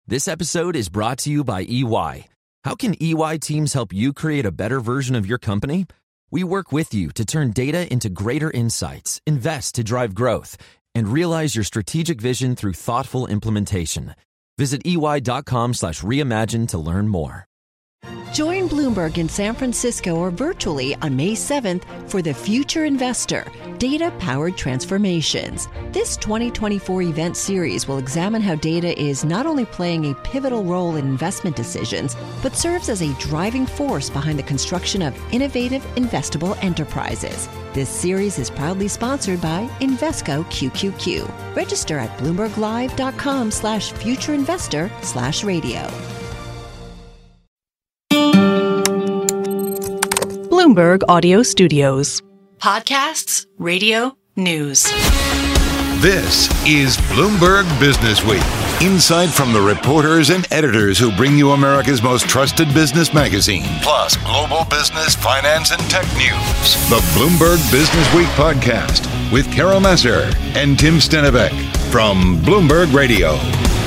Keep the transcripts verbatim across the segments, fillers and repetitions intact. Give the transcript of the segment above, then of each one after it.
This episode is brought to you by E Y. How can E Y teams help you create a better version of your company? We work with you to turn data into greater insights, invest to drive growth, and realize your strategic vision through thoughtful implementation. Visit ey.com slash reimagine to learn more. Join Bloomberg in San Francisco or virtually on May seventh for The Future Investor, Data-Powered Transformations. This twenty twenty-four event series will examine how data is not only playing a pivotal role in investment decisions, but serves as a driving force behind the construction of innovative, investable enterprises. This series is proudly sponsored by Invesco Q Q Q. Register at bloomberglive.com slash futureinvestor slash radio. Bloomberg Audio Studios. Podcasts, radio, news. This is Bloomberg Business Week. Insight from the reporters and editors who bring you America's most trusted business magazine, plus global business, finance, and tech news. The Bloomberg Business Week podcast with Carol Massar and Tim Stenivek from Bloomberg Radio.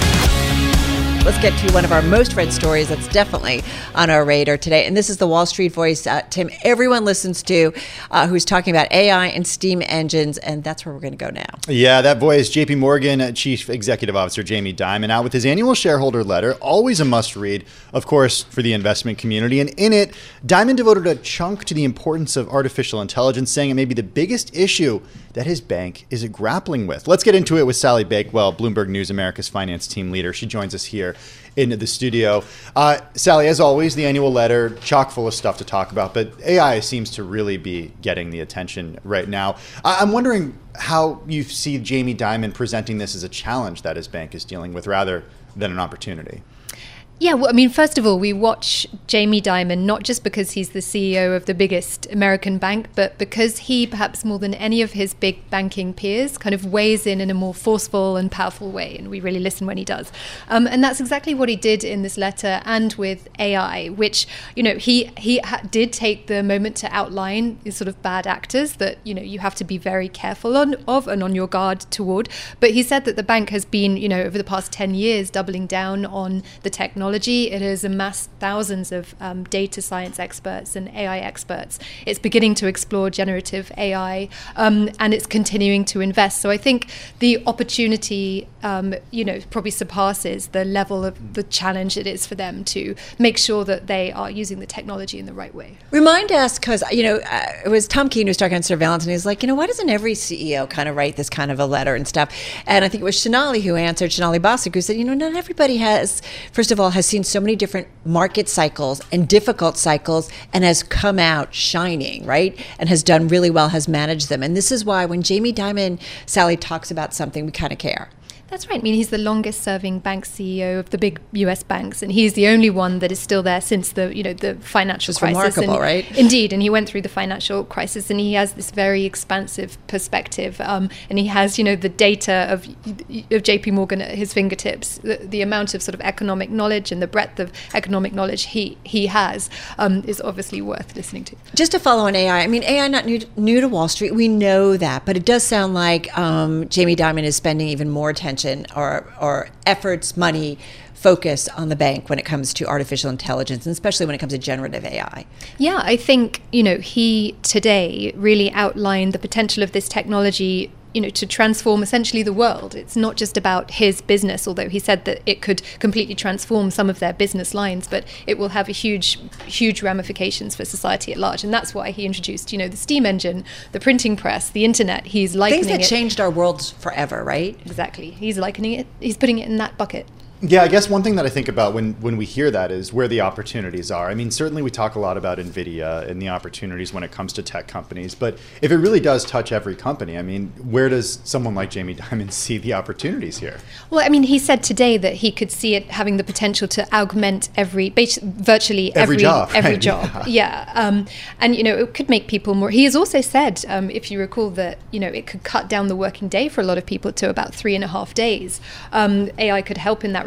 Let's get to one of our most read stories that's definitely on our radar today. And this is the Wall Street voice, uh, Tim, everyone listens to, uh, who's talking about A I and steam engines. And that's where we're going to go now. Yeah, that voice, J P Morgan Chief Executive Officer Jamie Dimon, out with his annual shareholder letter, always a must read, of course, for the investment community. And in it, Dimon devoted a chunk to the importance of artificial intelligence, saying it may be the biggest issue that his bank is grappling with. Let's get into it with Sally Bakewell, Bloomberg News America's finance team leader. She joins us here in the studio. Uh, Sally, as always, the annual letter, chock full of stuff to talk about, but A I seems to really be getting the attention right now. I- I'm wondering how you see Jamie Dimon presenting this as a challenge that his bank is dealing with rather than an opportunity. Yeah, well, I mean, first of all, we watch Jamie Dimon not just because he's the C E O of the biggest American bank, but because he, perhaps more than any of his big banking peers, kind of weighs in in a more forceful and powerful way. And we really listen when he does. Um, and that's exactly what he did in this letter and with A I, which, you know, he, he ha- did take the moment to outline these sort of bad actors that, you know, you have to be very careful on, of and on your guard toward. But he said that the bank has been, you know, over the past ten years, doubling down on the technology. It has amassed thousands of um, data science experts and A I experts. It's beginning to explore generative A I, um, and it's continuing to invest. So I think the opportunity, um, you know, probably surpasses the level of the challenge it is for them to make sure that they are using the technology in the right way. Remind us, because, you know, uh, it was Tom Keene who was talking on surveillance, and he was like, you know, why doesn't every C E O kind of write this kind of a letter and stuff? And I think it was Sonali who answered, Sonali Basak, who said, you know, not everybody has, first of all, has seen so many different market cycles and difficult cycles and has come out shining, right? And has done really well, has managed them. And this is why when Jamie Dimon, Sally, talks about something, we kind of care. That's right. I mean, he's the longest serving bank C E O of the big U S banks, and he's the only one that is still there since the, you know, the financial It's crisis. Remarkable, and, right? Indeed. And he went through the financial crisis, and he has this very expansive perspective. Um, and he has, you know, the data of of J P Morgan at his fingertips, the, the amount of sort of economic knowledge and the breadth of economic knowledge he, he has um, is obviously worth listening to. Just to follow on A I, I mean, A I not new, new to Wall Street. We know that, but it does sound like um, Jamie Dimon is spending even more attention or, or efforts, money, focus on the bank when it comes to artificial intelligence, and especially when it comes to generative A I. Yeah, I think, you know, he today really outlined the potential of this technology, you know, to transform essentially the world. It's not just about his business, although he said that it could completely transform some of their business lines, but it will have a huge, huge ramifications for society at large. And that's why he introduced, you know, the steam engine, the printing press, the internet. He's likening it. Things that changed our world forever, right? Exactly. He's likening it. He's putting it in that bucket. Yeah, I guess one thing that I think about when, when we hear that is where the opportunities are. I mean, certainly we talk a lot about NVIDIA and the opportunities when it comes to tech companies, but if it really does touch every company, I mean, where does someone like Jamie Dimon see the opportunities here? Well, I mean, he said today that he could see it having the potential to augment every, virtually every, every job. Every right? job, yeah. yeah. Um, and, you know, it could make people more, he has also said, um, if you recall, that, you know, it could cut down the working day for a lot of people to about three and a half days. Um, A I could help in that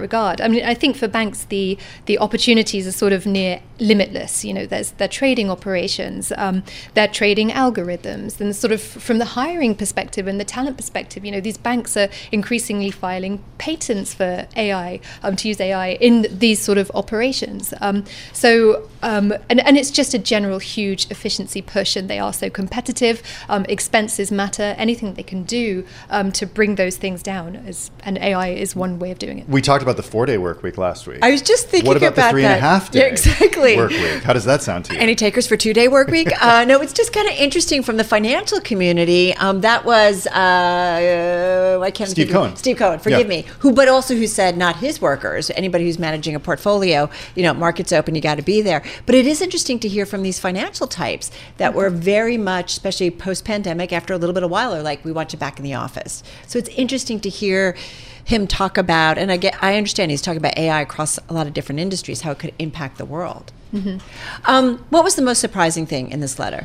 regard. I mean, I think for banks, the the opportunities are sort of near limitless. You know, there's their trading operations, um, their trading algorithms, and sort of from the hiring perspective and the talent perspective, you know, these banks are increasingly filing patents for A I, um, to use A I in these sort of operations. Um, so, um, and, and it's just a general huge efficiency push, and they are so competitive. Um, expenses matter. Anything they can do um, to bring those things down, is, and A I is one way of doing it. We talked about the four-day work week last week. I was just thinking what about, about the three that. and a half day yeah, exactly. work week? How does that sound to you? Any takers for two-day work week? uh, no, it's just kind of interesting from the financial community. Um, that was uh, I can't Steve think of- Cohen. Steve Cohen, forgive Yeah. me. Who, but also who said not his workers. Anybody who's managing a portfolio, you know, market's open, you got to be there. But it is interesting to hear from these financial types that were very much, especially post-pandemic, after a little bit of while, are like, we want you back in the office. So it's interesting to hear him talk about, and I get, I understand he's talking about A I across a lot of different industries, how it could impact the world. Mm-hmm. Um, what was the most surprising thing in this letter?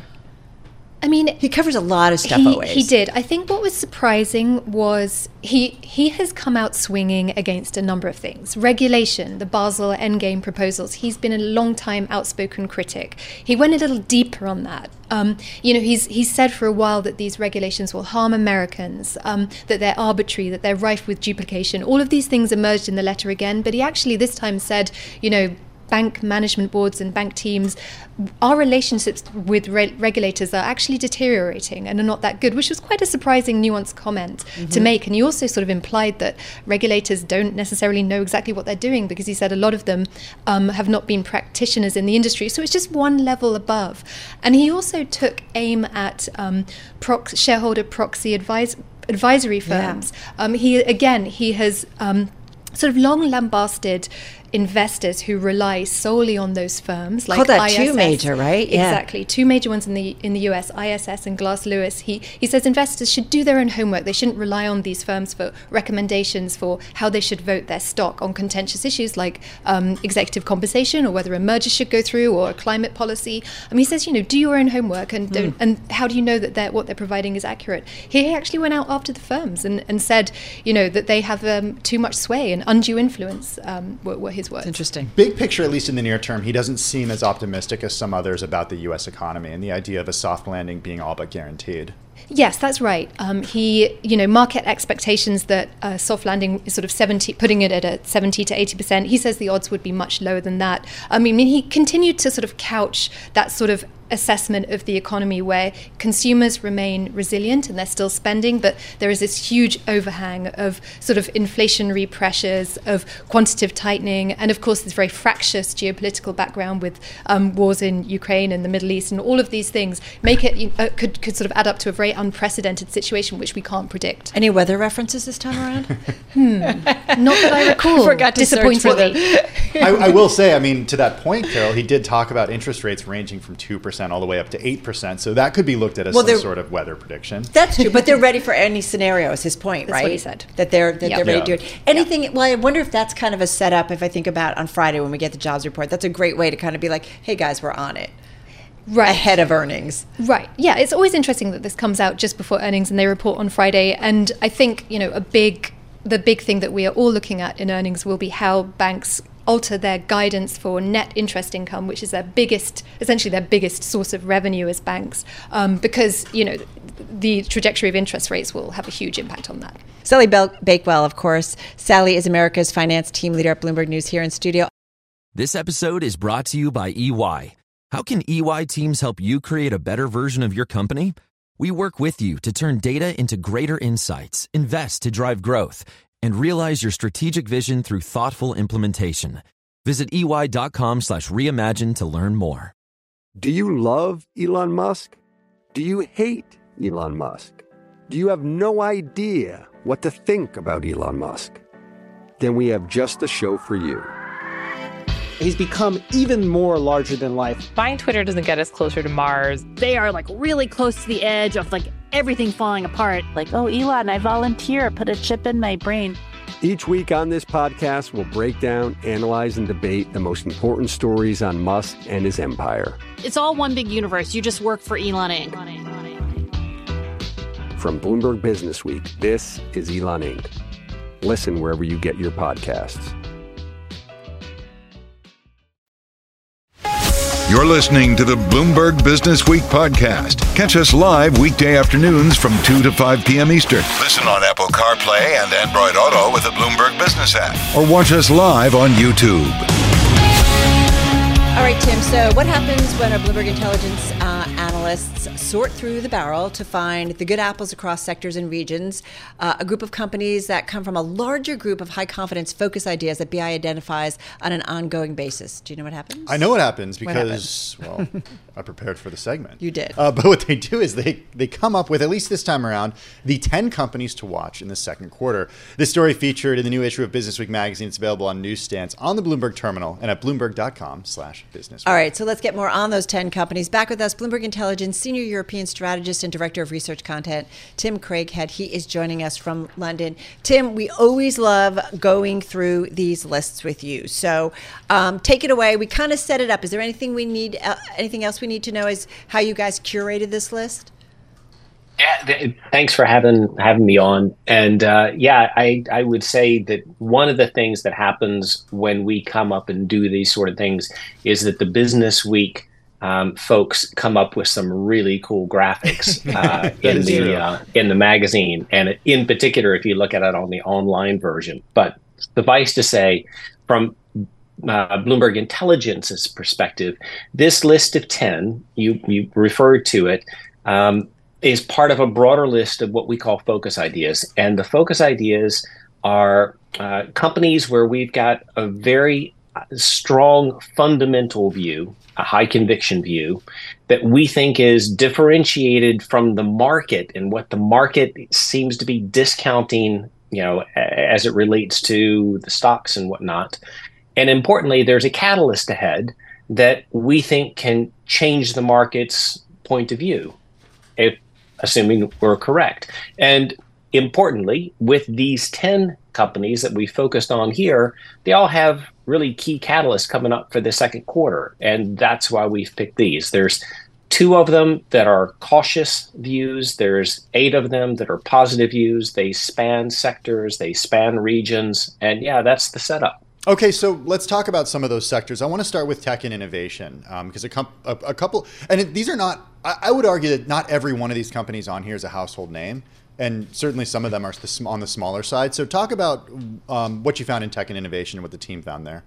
I mean, he covers a lot of stuff he, always. He did. I think what was surprising was he he has come out swinging against a number of things. Regulation, the Basel Endgame proposals. He's been a long time outspoken critic. He went a little deeper on that. Um, you know, he's he's said for a while that these regulations will harm Americans, um, that they're arbitrary, that they're rife with duplication. All of these things emerged in the letter again, but he actually this time said, you know, bank management boards and bank teams, our relationships with re- regulators are actually deteriorating and are not that good, which was quite a surprising, nuanced comment mm-hmm. to make. And he also sort of implied that regulators don't necessarily know exactly what they're doing, because he said a lot of them um, have not been practitioners in the industry. So it's just one level above. And he also took aim at um, prox- shareholder proxy advise- advisory firms. Yeah. Um, he again, he has um, sort of long lambasted investors who rely solely on those firms, like Call that I S S. two major, right? Yeah. Exactly, two major ones in the in the U S, I S S and Glass Lewis. He he says investors should do their own homework. They shouldn't rely on these firms for recommendations for how they should vote their stock on contentious issues like um, executive compensation, or whether a merger should go through, or a climate policy. I mean, he says, you know, do your own homework, and don't, mm. and how do you know that they're, what they're providing is accurate? He actually went out after the firms and, and said, you know, that they have um, too much sway and undue influence. Um, were, were his words. It's interesting. Big picture, at least in the near term, he doesn't seem as optimistic as some others about the U S economy and the idea of a soft landing being all but guaranteed. Yes, that's right. Um, he, you know, market expectations that a soft landing is sort of seventy, putting it at a seventy to eighty percent. He says the odds would be much lower than that. I mean, he continued to sort of couch that sort of assessment of the economy where consumers remain resilient and they're still spending, but there is this huge overhang of sort of inflationary pressures, of quantitative tightening, and of course this very fractious geopolitical background with um, wars in Ukraine and the Middle East, and all of these things make it uh, could could sort of add up to a very unprecedented situation which we can't predict. Any weather references this time around? hmm. Not that I recall. Forgot to search for them. I, I will say, I mean, to that point, Carol, he did talk about interest rates ranging from two percent all the way up to eight percent. So that could be looked at as well, some sort of weather prediction. That's true, but they're ready for any scenario, is his point, that's right? That's what he said. That they're, that yep. they're ready yeah. to do it. Anything, yep. Well, I wonder if that's kind of a setup, if I think about on Friday when we get the jobs report. That's a great way to kind of be like, hey guys, we're on it. Right. Ahead of earnings. Right. Yeah, it's always interesting that this comes out just before earnings and they report on Friday. And I think, you know, a big, the big thing that we are all looking at in earnings will be how banks alter their guidance for net interest income, which is their biggest, essentially their biggest source of revenue as banks, um, because, you know, the trajectory of interest rates will have a huge impact on that. Sally Bel- Bakewell, of course. Sally is America's finance team leader at Bloomberg News here in studio. This episode is brought to you by E Y. How can E Y teams help you create a better version of your company? We work with you to turn data into greater insights, invest to drive growth, and realize your strategic vision through thoughtful implementation. Visit ey.com slash reimagine to learn more. Do you love Elon Musk? Do you hate Elon Musk? Do you have no idea what to think about Elon Musk? Then we have just the show for you. He's become even more larger than life. Buying Twitter doesn't get us closer to Mars. They are like really close to the edge of like everything falling apart. Like, oh, Elon, I volunteer. Put a chip in my brain. Each week on this podcast, we'll break down, analyze, and debate the most important stories on Musk and his empire. It's all one big universe. You just work for Elon Incorporated. From Bloomberg Business Week, this is Elon Incorporated. Listen wherever you get your podcasts. You're listening to the Bloomberg Business Week podcast. Catch us live weekday afternoons from two to five p.m. Eastern. Listen on Apple CarPlay and Android Auto with the Bloomberg Business app. Or watch us live on YouTube. All right, Tim. So what happens when our Bloomberg Intelligence uh, analysts sort through the barrel to find the good apples across sectors and regions, uh, a group of companies that come from a larger group of high-confidence focus ideas that B I identifies on an ongoing basis? Do you know what happens? I know what happens because, what well, I prepared for the segment. You did. Uh, but what they do is they, they come up with, at least this time around, the ten companies to watch in the second quarter. This story featured in the new issue of Business Week magazine. It's available on newsstands, on the Bloomberg terminal, and at bloomberg.com slash business. All right, so let's get more on those ten companies. Back with us, Bloomberg Intelligence Senior European Strategist and Director of Research Content, Tim Craighead. He is joining us from London. Tim, we always love going through these lists with you. So um, take it away. We kind of set it up. Is there anything we need, uh, anything else we need to know is how you guys curated this list? Yeah, th- thanks for having having me on. And uh, yeah, I, I would say that one of the things that happens when we come up and do these sort of things is that the Business Week um, folks come up with some really cool graphics uh, in the uh, in the magazine, and in particular, if you look at it on the online version. But suffice to say, from uh, Bloomberg Intelligence's perspective, this list of ten, you you referred to it. Um, is part of a broader list of what we call focus ideas. And the focus ideas are uh, companies where we've got a very strong fundamental view, a high conviction view, that we think is differentiated from the market and what the market seems to be discounting, you know, as it relates to the stocks and whatnot. And importantly, there's a catalyst ahead that we think can change the market's point of view, if assuming we're correct. And importantly, with these ten companies that we focused on here, they all have really key catalysts coming up for the second quarter. And that's why we've picked these. There's two of them that are cautious views. There's eight of them that are positive views. They span sectors, they span regions. And yeah, that's the setup. Okay, so let's talk about some of those sectors. I want to start with tech and innovation um, because a, com- a, a couple, and it, these are not, I, I would argue that not every one of these companies on here is a household name, and certainly some of them are the, on the smaller side. So talk about um, what you found in tech and innovation and what the team found there.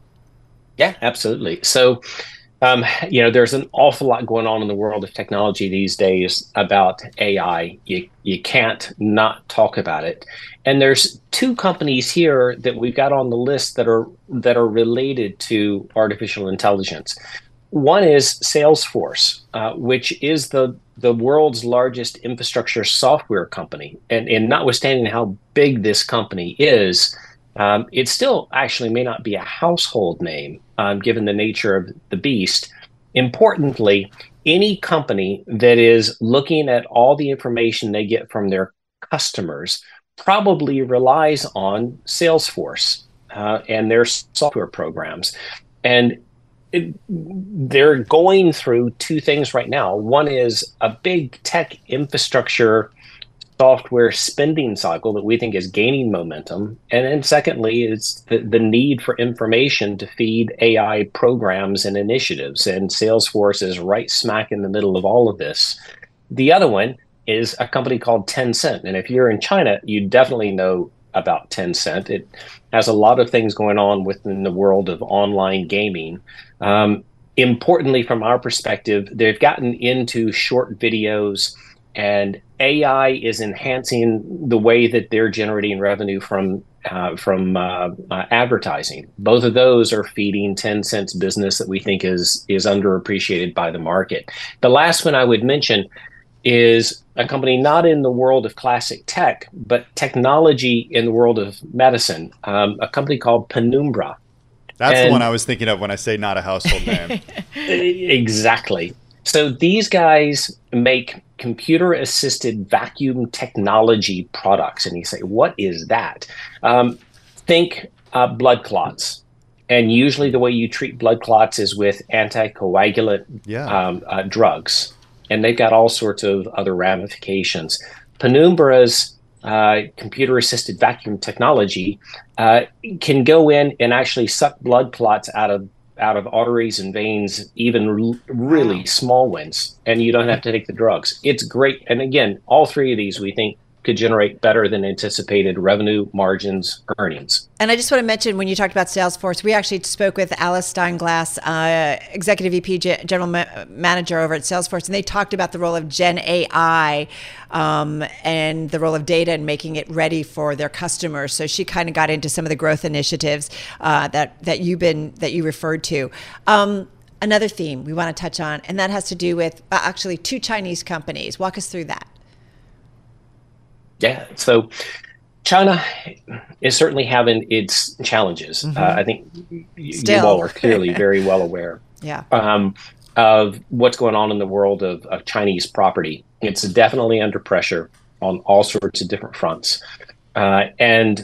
Yeah, absolutely. So, um, you know, there's an awful lot going on in the world of technology these days about A I. You, you can't not talk about it. And there's two companies here that we've got on the list that are that are related to artificial intelligence. One is Salesforce, uh, which is the, the world's largest infrastructure software company. And, and notwithstanding how big this company is, um, it still actually may not be a household name, um, given the nature of the beast. Importantly, any company that is looking at all the information they get from their customers probably relies on Salesforce uh, and their software programs. And it, they're going through two things right now. One is a big tech infrastructure software spending cycle that we think is gaining momentum. And then secondly, it's the, the need for information to feed A I programs and initiatives. And Salesforce is right smack in the middle of all of this. The other one is a company called Tencent. And if you're in China, you definitely know about Tencent. It has a lot of things going on within the world of online gaming. Um, importantly, from our perspective, they've gotten into short videos, and A I is enhancing the way that they're generating revenue from uh, from uh, uh, advertising. Both of those are feeding Tencent's business that we think is is underappreciated by the market. The last one I would mention is a company not in the world of classic tech, but technology in the world of medicine, um, a company called Penumbra. That's and the one I was thinking of when I say not a household name. Exactly. So these guys make computer-assisted vacuum technology products. And you say, what is that? Um, think uh, blood clots. And usually the way you treat blood clots is with anticoagulant yeah. um, uh, drugs. And they've got all sorts of other ramifications. Penumbra's uh, computer-assisted vacuum technology uh, can go in and actually suck blood clots out of out of arteries and veins, even r- really wow. small ones, and you don't have to take the drugs. It's great. And again, all three of these we think could generate better than anticipated revenue, margins, earnings. And I just want to mention, when you talked about Salesforce, we actually spoke with Alice Steinglass, uh, Executive V P, G- General Ma- Manager over at Salesforce, and they talked about the role of Gen A I um, and the role of data and making it ready for their customers. So she kind of got into some of the growth initiatives uh, that that you've been that you referred to. Um, another theme we want to touch on, and that has to do with uh, actually two Chinese companies. Walk us through that. Yeah, so China is certainly having its challenges. Mm-hmm. Uh, I think y- you all are clearly very well aware yeah. um, of what's going on in the world of, of Chinese property. It's definitely under pressure on all sorts of different fronts. Uh, and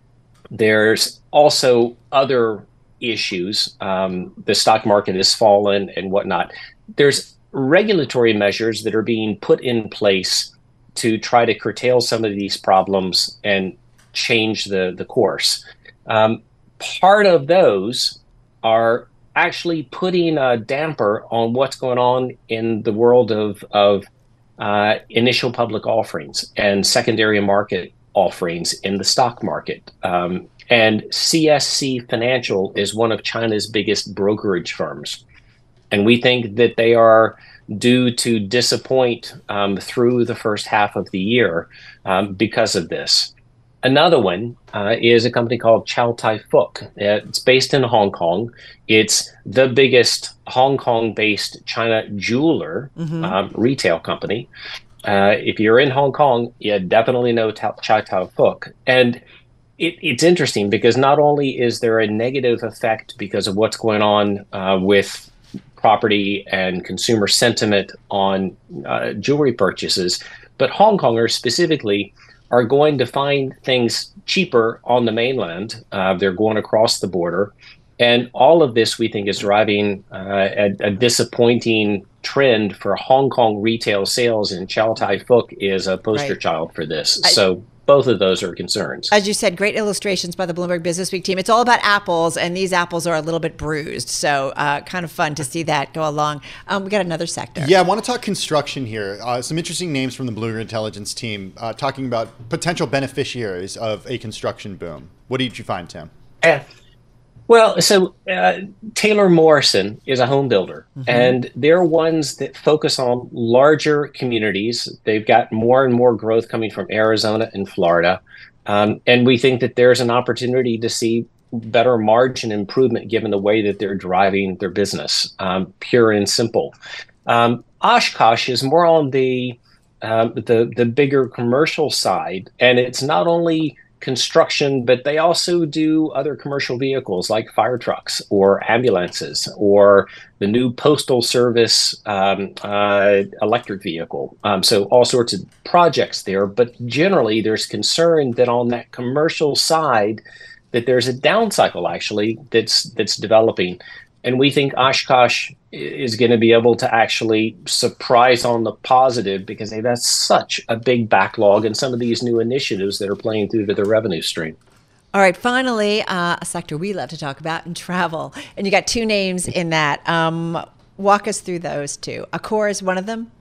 there's also other issues. Um, the stock market has fallen and whatnot. There's regulatory measures that are being put in place to try to curtail some of these problems and change the, the course. Um, part of those are actually putting a damper on what's going on in the world of, of uh, initial public offerings and secondary market offerings in the stock market. Um, and C S C Financial is one of China's biggest brokerage firms. And we think that they are due to disappoint um, through the first half of the year um, because of this. Another one uh, is a company called Chow Tai Fook. It's based in Hong Kong. It's the biggest Hong Kong-based China jeweler mm-hmm. um, retail company. Uh, if you're in Hong Kong, you definitely know Chow Tai Fook. And it, it's interesting because not only is there a negative effect because of what's going on uh, with property and consumer sentiment on uh, jewelry purchases, but Hong Kongers specifically are going to find things cheaper on the mainland. Uh, they're going across the border. And all of this, we think, is driving uh, a, a disappointing trend for Hong Kong retail sales, and Chow Tai Fook is a poster right. child for this. I- so both of those are concerns. As you said, great illustrations by the Bloomberg Business Week team. It's all about apples, and these apples are a little bit bruised. So uh, kind of fun to see that go along. Um, we got another sector. Yeah, I want to talk construction here. Uh, some interesting names from the Bloomberg Intelligence team uh, talking about potential beneficiaries of a construction boom. What did you find, Tim? Yeah. Well, so uh, Taylor Morrison is a home builder, mm-hmm. and they're ones that focus on larger communities. They've got more and more growth coming from Arizona and Florida. Um, and we think that there's an opportunity to see better margin improvement given the way that they're driving their business, um, pure and simple. Um, Oshkosh is more on the, um, the, the bigger commercial side, and it's not only construction, but they also do other commercial vehicles like fire trucks or ambulances or the new postal service um, uh, electric vehicle. Um, so all sorts of projects there. But generally, there's concern that on that commercial side, that there's a down cycle actually that's that's developing. And we think Oshkosh is going to be able to actually surprise on the positive because they've got such a big backlog and some of these new initiatives that are playing through to the revenue stream. All right, finally, uh, a sector we love to talk about in travel. And you got two names in that. Um, walk us through those two. Accor is one of them?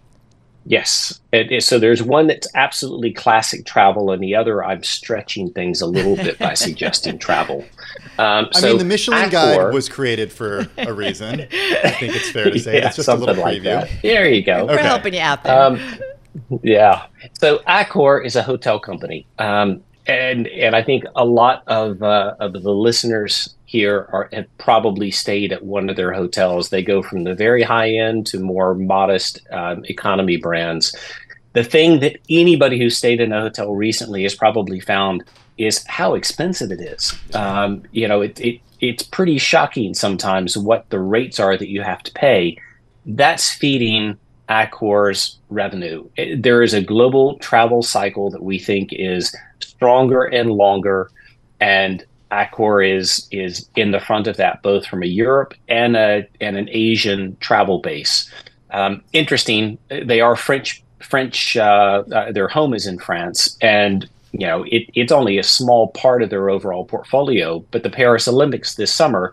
Yes. It is. So there's one that's absolutely classic travel, and the other I'm stretching things a little bit by suggesting travel. Um, I so mean, the Michelin Accor, Guide was created for a reason. I think it's fair to say. Yeah, it's just a little preview. Like there you go. We're okay. helping you out there. Um, yeah. So Accor is a hotel company. Um, and and I think a lot of uh, of the listeners here are have probably stayed at one of their hotels. They go from the very high end to more modest um, economy brands. The thing that anybody who stayed in a hotel recently has probably found is how expensive it is. Um, you know, it, it it's pretty shocking sometimes what the rates are that you have to pay. That's feeding Accor's revenue. It, there is a global travel cycle that we think is stronger and longer, and Accor is is in the front of that, both from a Europe and a and an Asian travel base. Um, interesting, they are French. French. Uh, uh, their home is in France, and you know it, it's only a small part of their overall portfolio. But the Paris Olympics this summer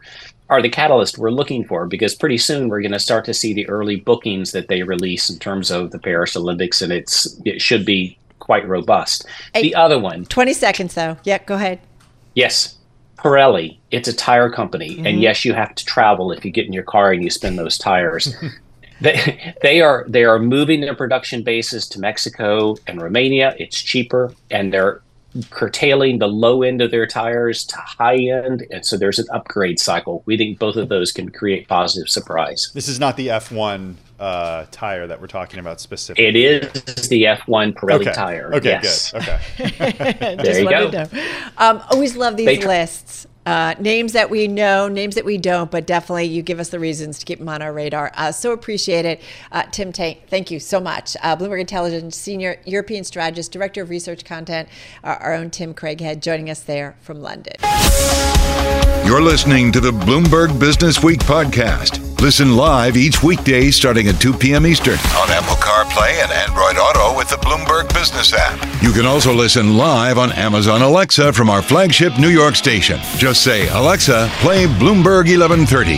are the catalyst we're looking for, because pretty soon we're going to start to see the early bookings that they release in terms of the Paris Olympics, and it's it should be quite robust. Hey, the other one. twenty seconds, though. Yeah, go ahead. Yes. Pirelli. It's a tire company. Mm-hmm. And yes, you have to travel if you get in your car and you spin those tires. they, they are they are moving their production bases to Mexico and Romania. It's cheaper, and they're curtailing the low end of their tires to high end, and so there's an upgrade cycle. We think both of those can create positive surprise. This is not the F one uh, tire that we're talking about specifically. It is the F one Pirelli okay. tire. Okay, yes. good. Okay. There you go. Um, always love these They- lists. Uh, names that we know, names that we don't, but definitely you give us the reasons to keep them on our radar. Uh, so appreciate it. Uh, Tim Tate, thank you so much. Uh, Bloomberg Intelligence Senior European Strategist, Director of Research Content, our, our own Tim Craighead, joining us there from London. You're listening to the Bloomberg Business Week podcast. Listen live each weekday starting at two p.m. Eastern on Apple CarPlay and Android Auto with the Bloomberg Business app. You can also listen live on Amazon Alexa from our flagship New York station. Just say, Alexa, play Bloomberg eleven thirty.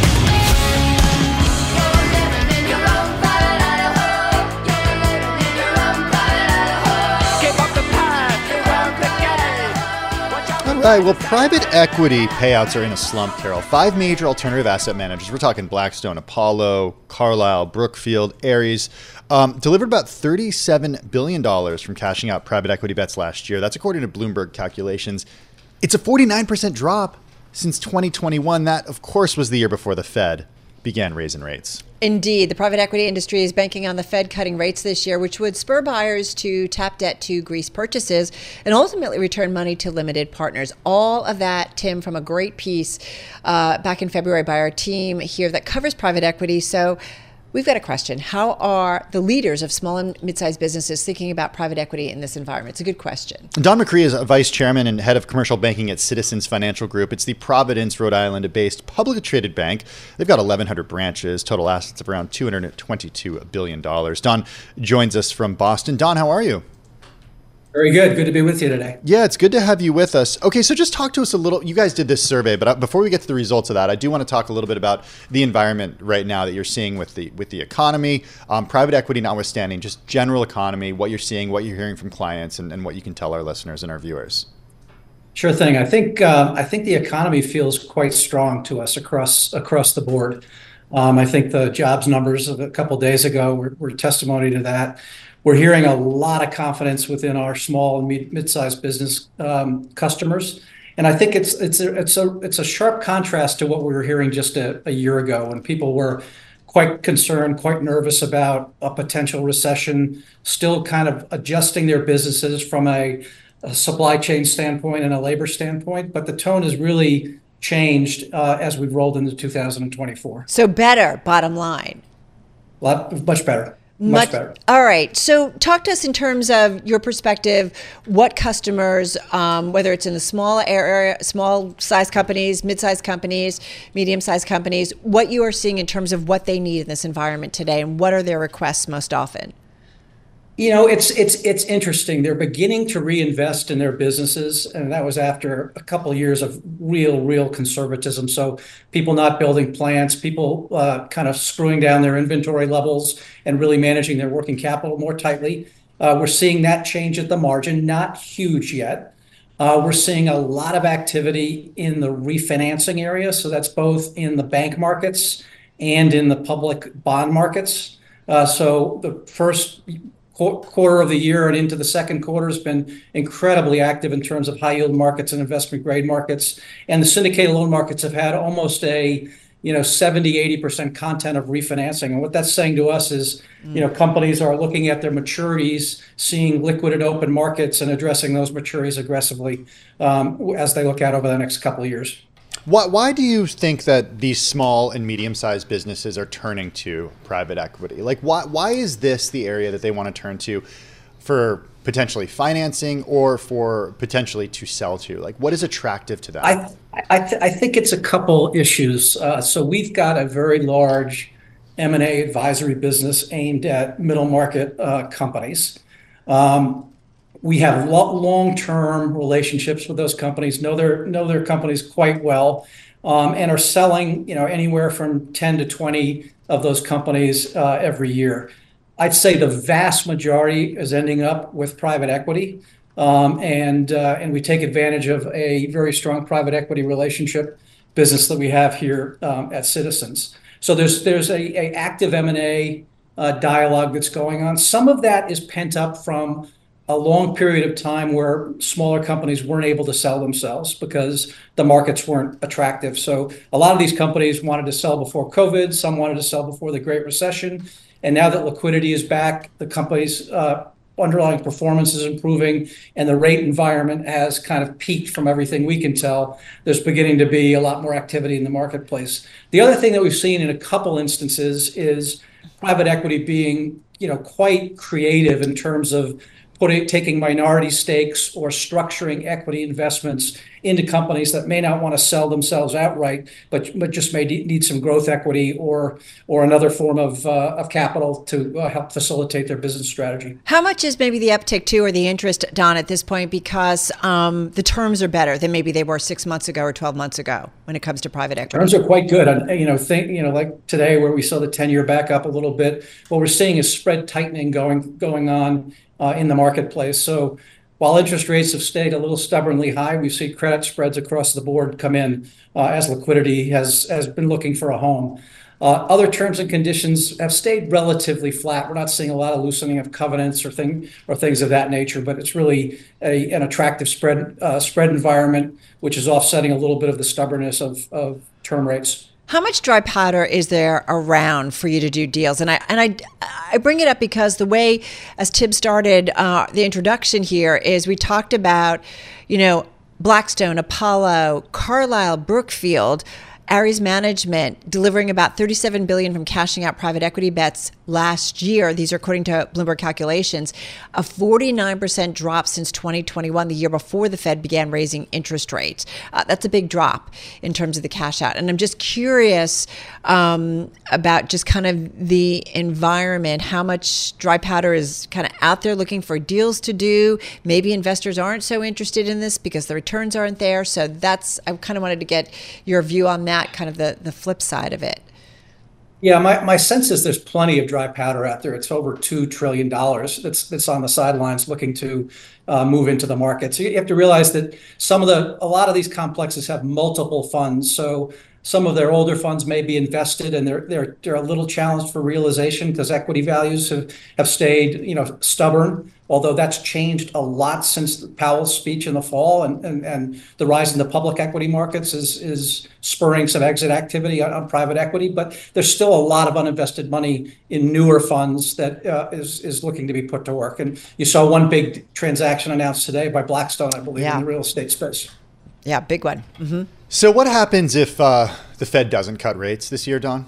All right, well, private equity payouts are in a slump, Carol. Five major alternative asset managers, we're talking Blackstone, Apollo, Carlyle, Brookfield, Ares, um, delivered about thirty-seven billion dollars from cashing out private equity bets last year. That's according to Bloomberg calculations. It's a forty-nine percent drop since twenty twenty-one. That, of course, was the year before the Fed began raising rates. Indeed. The private equity industry is banking on the Fed cutting rates this year, which would spur buyers to tap debt to grease purchases and ultimately return money to limited partners. All of that, Tim, from a great piece uh, back in February by our team here that covers private equity. So we've got a question. How are the leaders of small and mid-sized businesses thinking about private equity in this environment? It's a good question. Don McCree is a vice chairman and head of commercial banking at Citizens Financial Group. It's the Providence, Rhode Island-based publicly traded bank. They've got eleven hundred branches, total assets of around two hundred twenty-two billion dollars. Don joins us from Boston. Don, how are you? Very good. Good to be with you today. Yeah, it's good to have you with us. Okay, so just talk to us a little. You guys did this survey, but before we get to the results of that, I do want to talk a little bit about the environment right now that you're seeing with the with the economy, um, private equity notwithstanding, just general economy, what you're seeing, what you're hearing from clients, and, and what you can tell our listeners and our viewers. Sure thing. I think uh, I think the economy feels quite strong to us across across the board. Um, I think the jobs numbers of a couple of days ago were, were testimony to that. We're hearing a lot of confidence within our small and mid- mid-sized business um, customers, and I think it's it's a it's a it's a sharp contrast to what we were hearing just a, a year ago when people were quite concerned, quite nervous about a potential recession, still kind of adjusting their businesses from a, a supply chain standpoint and a labor standpoint. But the tone has really changed uh, as we've rolled into two thousand twenty-four. So better, bottom line. A lot, much better. Much, Much better. All right. So talk to us in terms of your perspective, what customers, um, whether it's in the small area, small size companies, mid-sized companies, medium-sized companies, what you are seeing in terms of what they need in this environment today, and what are their requests most often? You know, it's it's it's interesting. They're beginning to reinvest in their businesses, and that was after a couple of years of real, real conservatism. So people not building plants, people uh, kind of screwing down their inventory levels and really managing their working capital more tightly. Uh, we're seeing that change at the margin, not huge yet. Uh, we're seeing a lot of activity in the refinancing area. So that's both in the bank markets and in the public bond markets. Uh, so the first quarter of the year and into the second quarter has been incredibly active in terms of high yield markets and investment grade markets. And the syndicated loan markets have had almost a, you know, seventy, eighty percent content of refinancing. And what that's saying to us is, mm. you know, companies are looking at their maturities, seeing liquid and open markets and addressing those maturities aggressively um, as they look out over the next couple of years. Why, why do you think that these small and medium-sized businesses are turning to private equity? Like, why why is this the area that they want to turn to for potentially financing or for potentially to sell to? Like, what is attractive to them? I I, th- I think it's a couple issues. Uh, so we've got a very large M and A advisory business aimed at middle market uh, companies. Um, We have long-term relationships with those companies, know their know their companies quite well. um, and are selling, you know, anywhere from ten to twenty of those companies uh, every year. I'd say the vast majority is ending up with private equity, um, and uh, and we take advantage of a very strong private equity relationship business that we have here um, at Citizens. So there's there's a, a active M and A uh, dialogue that's going on. Some of that is pent up from a long period of time where smaller companies weren't able to sell themselves because the markets weren't attractive. So a lot of these companies wanted to sell before COVID. Some wanted to sell before the Great Recession. And now that liquidity is back, the company's uh, underlying performance is improving, and the rate environment has kind of peaked from everything we can tell. There's beginning to be a lot more activity in the marketplace. The other thing that we've seen in a couple instances is private equity being, you know, quite creative in terms of putting, taking minority stakes or structuring equity investments into companies that may not want to sell themselves outright, but but just may need some growth equity or or another form of uh, of capital to uh, help facilitate their business strategy. How much is maybe the uptick too, or the interest, Don, at this point, because um, the terms are better than maybe they were six months ago or twelve months ago when it comes to private equity? Terms are quite good. And, you know, think you know, like today where we saw the ten-year back up a little bit. What we're seeing is spread tightening going going on uh, in the marketplace. So while interest rates have stayed a little stubbornly high, we see credit spreads across the board come in uh, as liquidity has, has been looking for a home. Uh, other terms and conditions have stayed relatively flat. We're not seeing a lot of loosening of covenants or thing or things of that nature, but it's really a, an attractive spread uh, spread environment, which is offsetting a little bit of the stubbornness of, of term rates. How much dry powder is there around for you to do deals? And I and I, I bring it up because the way, as Tim started uh, the introduction here, is we talked about, you know, Blackstone, Apollo, Carlyle, Brookfield, Ares Management delivering about thirty-seven billion dollars from cashing out private equity bets last year. These are according to Bloomberg calculations. A forty-nine percent drop since twenty twenty-one, the year before the Fed began raising interest rates. Uh, that's a big drop in terms of the cash out. And I'm just curious um, about just kind of the environment, how much dry powder is kind of out there looking for deals to do. Maybe investors aren't so interested in this because the returns aren't there. So that's, I kind of wanted to get your view on that. Kind of the, the flip side of it. Yeah, my, my sense is there's plenty of dry powder out there. It's over two trillion dollars that's that's on the sidelines looking to uh, move into the market. So you have to realize that some of the, a lot of these complexes have multiple funds. So some of their older funds may be invested and they're they're they're a little challenged for realization because equity values have, have stayed, you know, stubborn, although that's changed a lot since Powell's speech in the fall, and, and, and the rise in the public equity markets is is spurring some exit activity on, on private equity. But there's still a lot of uninvested money in newer funds that uh, is is looking to be put to work. And you saw one big transaction announced today by Blackstone, I believe, yeah. in the real estate space. Yeah, big one. Mm-hmm. So what happens if uh, the Fed doesn't cut rates this year, Don?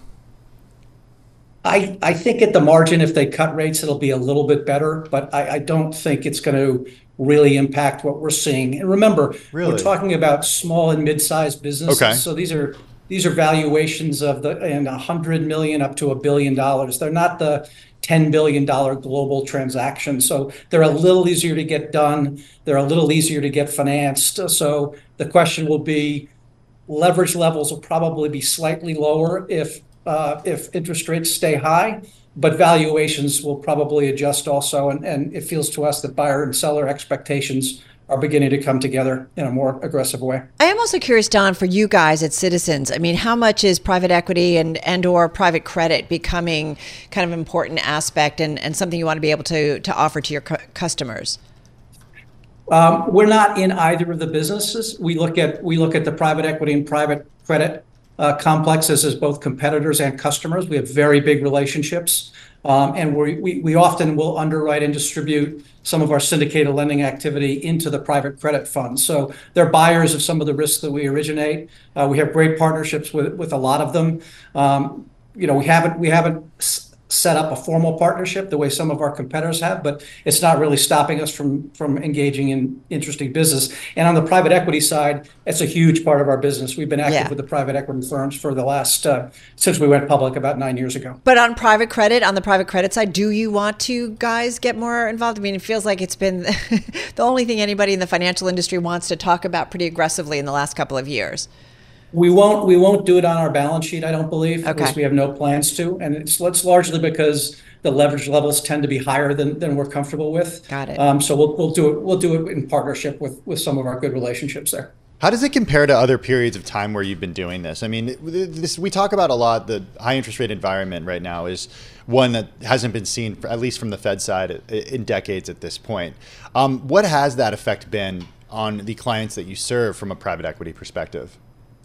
I, I think at the margin, if they cut rates, it'll be a little bit better, but I, I don't think it's going to really impact what we're seeing. And remember, really? We're talking about small and mid-sized businesses. Okay. So these are these are valuations of the in a hundred million up to a billion dollars. They're not the ten billion dollars global transactions. So they're a little easier to get done. They're a little easier to get financed. So the question will be, leverage levels will probably be slightly lower if uh, if interest rates stay high, but valuations will probably adjust also. And, and it feels to us that buyer and seller expectations are beginning to come together in a more aggressive way. I am also curious, Don, for you guys at Citizens, I mean, how much is private equity and, and or private credit becoming kind of an important aspect and, and something you want to be able to, to offer to your cu- customers? Um, we're not in either of the businesses. We look at we look at the private equity and private credit uh, complexes as both competitors and customers. We have very big relationships, um, and we, we we often will underwrite and distribute some of our syndicated lending activity into the private credit funds. So they're buyers of some of the risks that we originate. Uh, we have great partnerships with with a lot of them. Um, you know, we haven't we haven't. set up a formal partnership the way some of our competitors have, but it's not really stopping us from from engaging in interesting business. And on the private equity side, it's a huge part of our business. We've been active yeah. with the private equity firms for the last, uh, since we went public about nine years ago. But on private credit, on the private credit side, do you want to guys get more involved? I mean, it feels like it's been the only thing anybody in the financial industry wants to talk about pretty aggressively in the last couple of years. We won't we won't do it on our balance sheet, I don't believe, Okay. because we have no plans to. And it's, it's largely because the leverage levels tend to be higher than, than we're comfortable with. Got it. Um, so we'll we'll do it we'll do it in partnership with, with some of our good relationships there. How does it compare to other periods of time where you've been doing this? I mean, this, we talk about a lot. The high interest rate environment right now is one that hasn't been seen, at least from the Fed side, in decades at this point. Um, what has that effect been on the clients that you serve from a private equity perspective?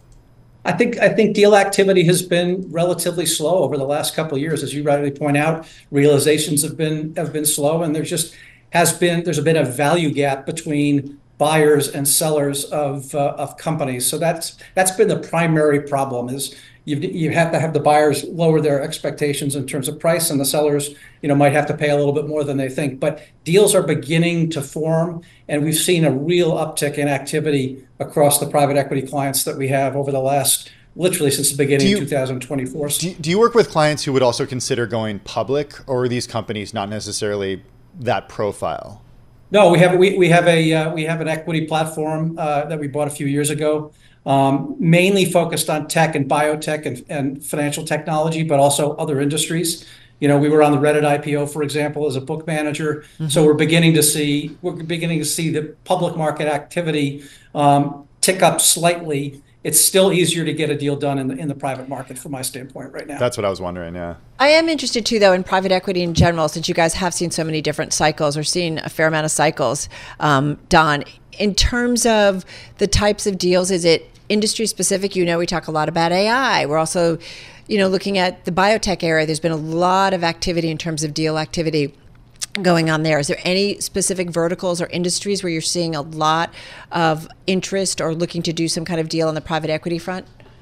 I think I think deal activity has been relatively slow over the last couple of years, as you rightly point out. Realizations have been have been slow, and there's just has been there's been a value gap between buyers and sellers of uh, of companies. So that's that's been the primary problem. Is you you have to have the buyers lower their expectations in terms of price, and the sellers, you know, might have to pay a little bit more than they think. But deals are beginning to form, and we've seen a real uptick in activity across the private equity clients that we have over the last, literally since the beginning you, of twenty twenty-four. Do you, do you work with clients who would also consider going public, or are these companies not necessarily that profile? No, we have we we have a uh, we have an equity platform uh, that we bought a few years ago, um, mainly focused on tech and biotech and, and financial technology, but also other industries. You know, we were on the Reddit I P O, for example, as a book manager. Mm-hmm. So we're beginning to see we're beginning to see the public market activity um, tick up slightly. It's still easier to get a deal done in the in the private market from my standpoint right now. That's what I was wondering, yeah. I am interested too, though, in private equity in general, since you guys have seen so many different cycles or seen a fair amount of cycles. Um, Don, in terms of the types of deals, is it industry specific? You know, we talk a lot about A I. We're also, you know, looking at the biotech area. There's been a lot of activity in terms of deal activity going on there. Is there any specific verticals or industries where you're seeing a lot of interest or looking to do some kind of deal on the private equity front?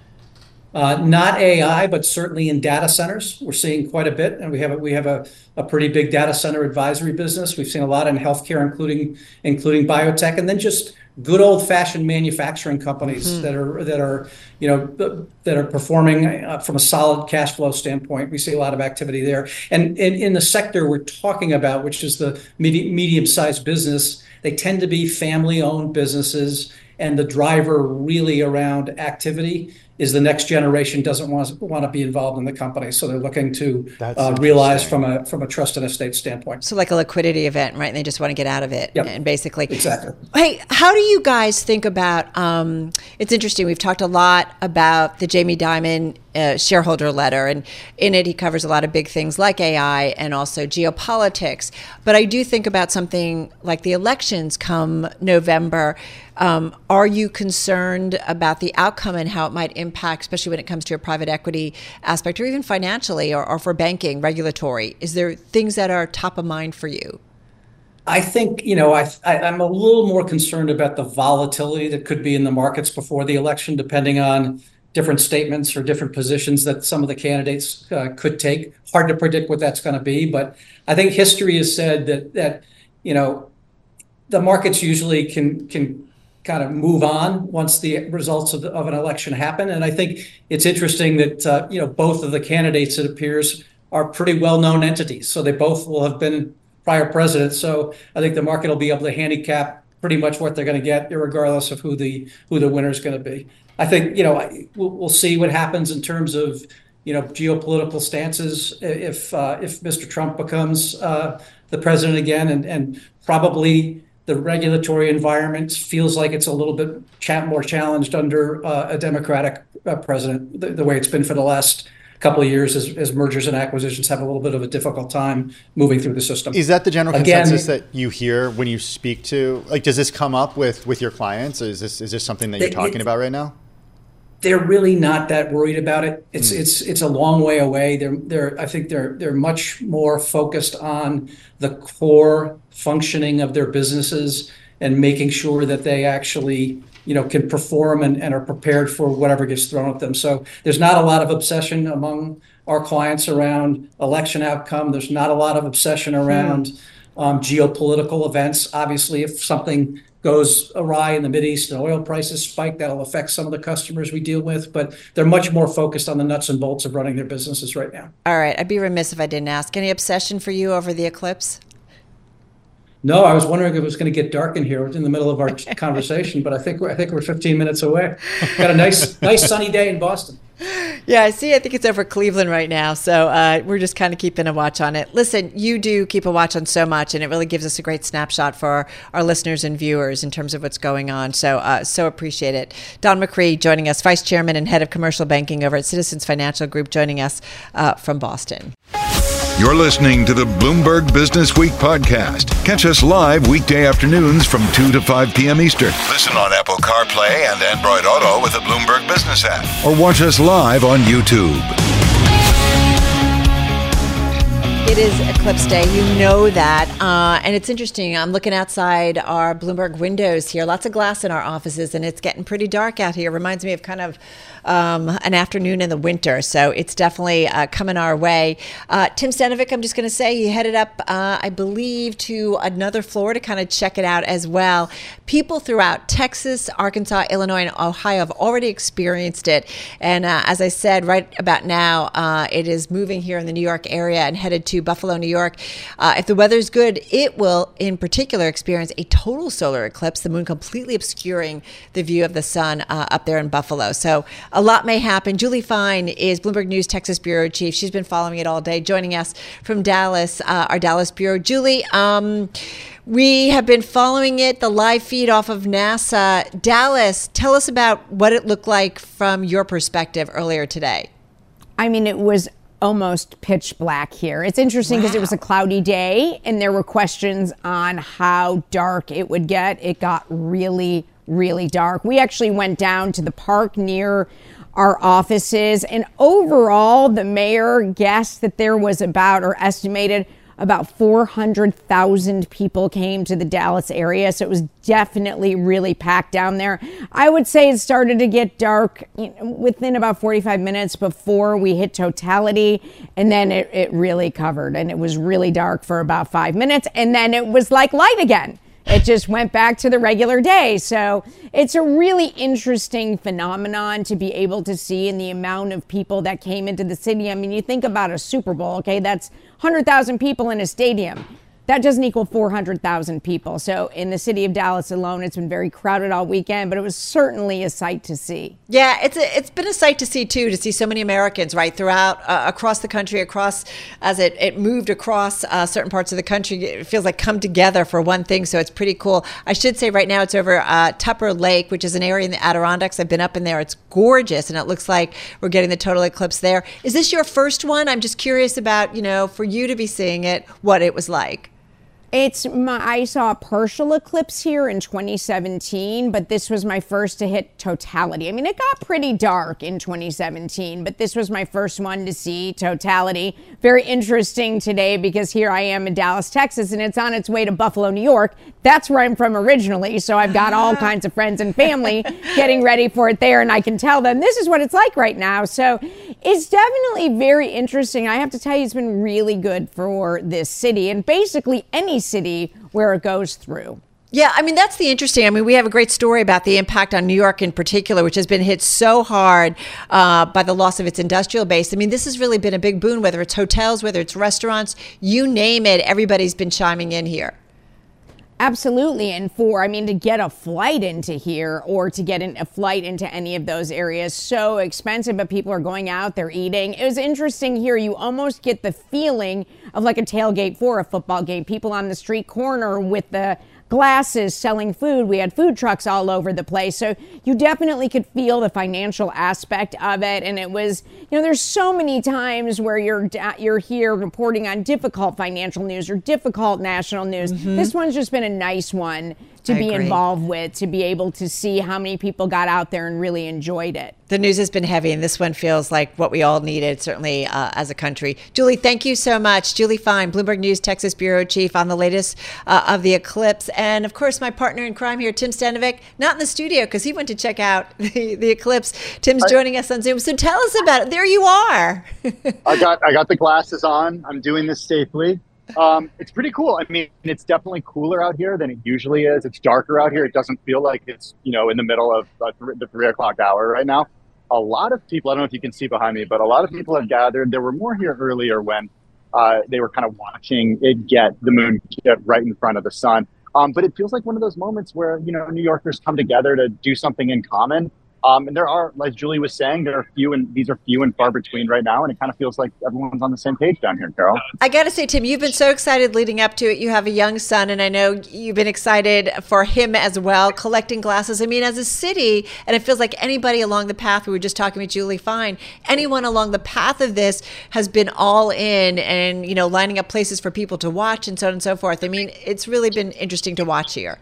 Uh, not A I, but certainly in data centers, we're seeing quite a bit, and we have a, we have a, a pretty big data center advisory business. We've seen a lot in healthcare, including including biotech, and then just good old-fashioned manufacturing companies mm-hmm. that are that are you know that are performing uh, from a solid cash flow standpoint. We see a lot of activity there, and in, in the sector we're talking about, which is the medium, medium-sized business, they tend to be family-owned businesses, and the driver really around activity is the next generation doesn't want to, want to be involved in the company, so they're looking to uh, realize from a from a trust and estate standpoint. So like a liquidity event, right? And they just want to get out of it, yep. and basically. Exactly. Hey, how do you guys think about? Um, it's interesting. We've talked a lot about the Jamie Dimon uh, shareholder letter, and in it he covers a lot of big things like A I and also geopolitics. But I do think about something like the elections come November. Um, are you concerned about the outcome and how it might impact, especially when it comes to a private equity aspect, or even financially, or, or for banking, regulatory? Is there things that are top of mind for you? I think, you know, I, I, I'm a little more concerned about the volatility that could be in the markets before the election, depending on different statements or different positions that some of the candidates uh, could take. Hard to predict what that's going to be, but I think history has said that that you know the markets usually can can. kind of move on once the results of, the, of an election happen. And I think it's interesting that, uh, you know, both of the candidates, it appears, are pretty well-known entities. So they both will have been prior presidents. So I think the market will be able to handicap pretty much what they're going to get, regardless of who the who the winner is going to be. I think, you know, we'll, we'll see what happens in terms of, you know, geopolitical stances if uh, if Mister Trump becomes uh, the president again, and, and probably the regulatory environment feels like it's a little bit cha- more challenged under uh, a Democratic uh, president, the, the way it's been for the last couple of years as, as mergers and acquisitions have a little bit of a difficult time moving through the system. Is that the general Again, consensus that you hear when you speak to, like, does this come up with, with your clients? Is this is this something that you're talking it, about right now? They're really not that worried about it. It's mm. it's it's a long way away. They're they're I think they're they're much more focused on the core functioning of their businesses and making sure that they actually, you know, can perform and, and are prepared for whatever gets thrown at them. So there's not a lot of obsession among our clients around election outcome. There's not a lot of obsession around mm. um, geopolitical events. Obviously, if something goes awry in the Mideast and oil prices spike, that'll affect some of the customers we deal with, but they're much more focused on the nuts and bolts of running their businesses right now. All right. I'd be remiss if I didn't ask. Any obsession for you over the eclipse? No, I was wondering if it was going to get dark in here. It was in the middle of our conversation, but I think we're, I think we're fifteen minutes away. Got a nice nice sunny day in Boston. Yeah, I see. I think it's over Cleveland right now. So uh, we're just kind of keeping a watch on it. Listen, you do keep a watch on so much, and it really gives us a great snapshot for our, our listeners and viewers in terms of what's going on. So, uh, so appreciate it. Don McCree joining us, Vice Chairman and Head of Commercial Banking over at Citizens Financial Group, joining us uh, from Boston. You're listening to the Bloomberg Business Week podcast. Catch us live weekday afternoons from two to five p.m. Eastern. Listen on Apple CarPlay and Android Auto with the Bloomberg Business app. Or watch us live on YouTube. It is Eclipse Day. You know that. Uh, and it's interesting. I'm looking outside our Bloomberg windows here. Lots of glass in our offices, and it's getting pretty dark out here. Reminds me of kind of um, an afternoon in the winter. So it's definitely uh, coming our way. Uh, Tim Stenovec, I'm just going to say, he headed up, uh, I believe, to another floor to kind of check it out as well. People throughout Texas, Arkansas, Illinois, and Ohio have already experienced it. And uh, as I said, right about now, uh, it is moving here in the New York area and headed to Buffalo, New York. Uh, if the weather's good, it will in particular experience a total solar eclipse, the moon completely obscuring the view of the sun uh, up there in Buffalo. So a lot may happen. Julie Fine is Bloomberg News Texas Bureau Chief. She's been following it all day, joining us from Dallas, uh, our Dallas Bureau. Julie, um, we have been following it, the live feed off of NASA. Dallas, tell us about what it looked like from your perspective earlier today. I mean, it was almost pitch black here. It's interesting because wow. It was a cloudy day and there were questions on how dark it would get. It got really, really dark. We actually went down to the park near our offices, and overall the mayor guessed that there was about, or estimated about four hundred thousand people came to the Dallas area. So it was definitely really packed down there. I would say it started to get dark you know, within about forty-five minutes before we hit totality. And then it, it really covered, and it was really dark for about five minutes. And then it was like light again. It just went back to the regular day. So it's a really interesting phenomenon to be able to see in the amount of people that came into the city. I mean, you think about a Super Bowl, okay, that's one hundred thousand people in a stadium. That doesn't equal four hundred thousand people. So in the city of Dallas alone, it's been very crowded all weekend, but it was certainly a sight to see. Yeah, it's a, it's been a sight to see, too, to see so many Americans, right, throughout, uh, across the country, across, as it, it moved across uh, certain parts of the country. It feels like come together for one thing, so it's pretty cool. I should say right now it's over uh, Tupper Lake, which is an area in the Adirondacks. I've been up in there. It's gorgeous, and it looks like we're getting the total eclipse there. Is this your first one? I'm just curious about, you know, for you to be seeing it, what it was like. It's my, I saw a partial eclipse here in twenty seventeen, but this was my first to hit totality. I mean, it got pretty dark in twenty seventeen, but this was my first one to see totality. Very interesting today because here I am in Dallas, Texas, and it's on its way to Buffalo, New York. That's where I'm from originally, so I've got all kinds of friends and family getting ready for it there, and I can tell them this is what it's like right now. So it's definitely very interesting. I have to tell you, it's been really good for this city and basically any city where it goes through. Yeah, I mean, that's the interesting. I mean, we have a great story about the impact on New York in particular, which has been hit so hard uh, by the loss of its industrial base. I mean, this has really been a big boon, whether it's hotels, whether it's restaurants, you name it, everybody's been chiming in here. Absolutely. And for, I mean, to get a flight into here or to get in a flight into any of those areas, so expensive, but people are going out, they're eating. It was interesting here. You almost get the feeling of like a tailgate for a football game. People on the street corner with the glasses selling food. We had food trucks all over the place. So you definitely could feel the financial aspect of it. And it was, you know, there's so many times where you're you're here reporting on difficult financial news or difficult national news. Mm-hmm. This one's just been a nice one to I be agree. involved with, to be able to see how many people got out there and really enjoyed it. The news has been heavy, and this one feels like what we all needed, certainly uh, as a country. Julie, thank you so much. Julie Fine, Bloomberg News Texas Bureau Chief, on the latest uh, of the eclipse. And, of course, my partner in crime here, Tim Stenovec, not in the studio because he went to check out the, the eclipse. Tim's I, joining us on Zoom. So tell us about it. There you are. I got I got the glasses on. I'm doing this safely. Um, it's pretty cool. I mean, it's definitely cooler out here than it usually is. It's darker out here. It doesn't feel like it's, you know, in the middle of uh, th- the three o'clock hour right now. A lot of people, I don't know if you can see behind me, but a lot of people have gathered. There were more here earlier when uh, they were kind of watching it get the moon get right in front of the sun. Um, but it feels like one of those moments where, you know, New Yorkers come together to do something in common. Um, and there are, like Julie was saying, there are few and these are few and far between right now. And it kind of feels like everyone's on the same page down here, Carol. I got to say, Tim, you've been so excited leading up to it. You have a young son, and I know you've been excited for him as well, collecting glasses. I mean, as a city, and it feels like anybody along the path, we were just talking with Julie Fine, anyone along the path of this has been all in and, you know, lining up places for people to watch and so on and so forth. I mean, it's really been interesting to watch here.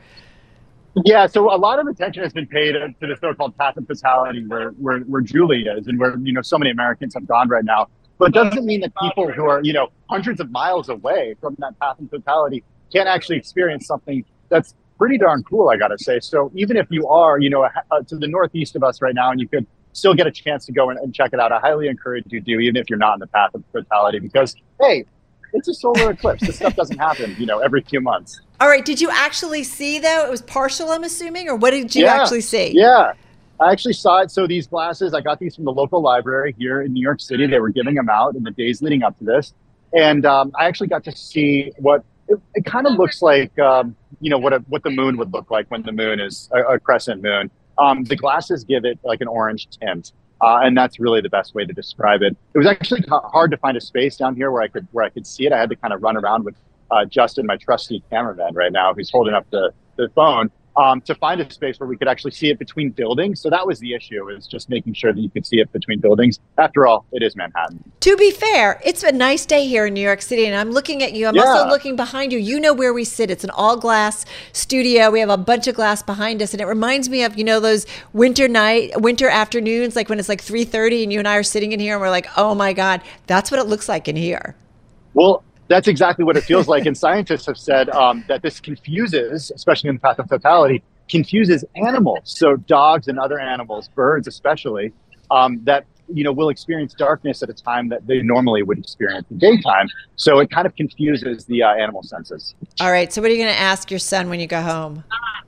Yeah, so a lot of attention has been paid to the so-called path of fatality where, where where Julie is and where, you know, so many Americans have gone right now. But it doesn't mean that people who are, you know, hundreds of miles away from that path of fatality can't actually experience something that's pretty darn cool, I got to say. So even if you are, you know, uh, to the northeast of us right now and you could still get a chance to go and, and check it out, I highly encourage you to do, even if you're not in the path of fatality, because, hey, it's a solar eclipse. This stuff doesn't happen, you know, every few months. All right. Did you actually see, though? It was partial, I'm assuming, or what did you yeah, actually see? Yeah, I actually saw it. So these glasses, I got these from the local library here in New York City. They were giving them out in the days leading up to this. And um, I actually got to see what it, it kind of looks like, um, you know, what a, what the moon would look like when the moon is a, a crescent moon. Um, the glasses give it like an orange tint. Uh, and that's really the best way to describe it. It was actually hard to find a space down here where I could where I could see it. I had to kind of run around with uh, Justin, my trusty cameraman right now, who's holding up the, the phone, um, to find a space where we could actually see it between buildings. So that was the issue, is just making sure that you could see it between buildings. After all, it is Manhattan. To be fair, it's a nice day here in New York City, and I'm looking at you. I'm yeah. also looking behind you. You know where we sit. It's an all-glass studio. We have a bunch of glass behind us, and it reminds me of, you know, those winter night, winter afternoons, like when it's like three thirty and you and I are sitting in here and we're like, oh my God, that's what it looks like in here. Well, that's exactly what it feels like. And scientists have said um, that this confuses, especially in the path of fatality, confuses animals. So dogs and other animals, birds especially, um, that, you know, will experience darkness at a time that they normally would experience in daytime. So it kind of confuses the uh, animal senses. All right. So what are you going to ask your son when you go home?